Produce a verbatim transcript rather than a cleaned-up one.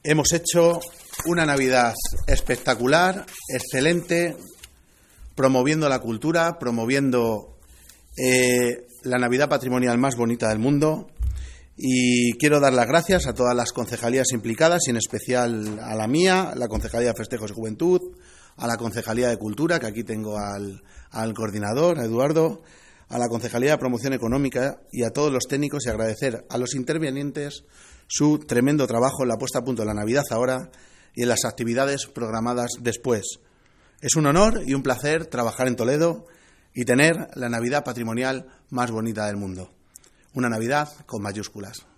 Hemos hecho una Navidad espectacular, excelente, promoviendo la cultura, promoviendo eh, la Navidad patrimonial más bonita del mundo. Y quiero dar las gracias a todas las concejalías implicadas, y en especial a la mía, la Concejalía de Festejos y Juventud, a la Concejalía de Cultura, que aquí tengo al, al coordinador, a Eduardo, a la Concejalía de Promoción Económica y a todos los técnicos, y agradecer a los intervinientes su tremendo trabajo en la puesta a punto de la Navidad ahora y en las actividades programadas después. Es un honor y un placer trabajar en Toledo y tener la Navidad patrimonial más bonita del mundo. Una Navidad con mayúsculas.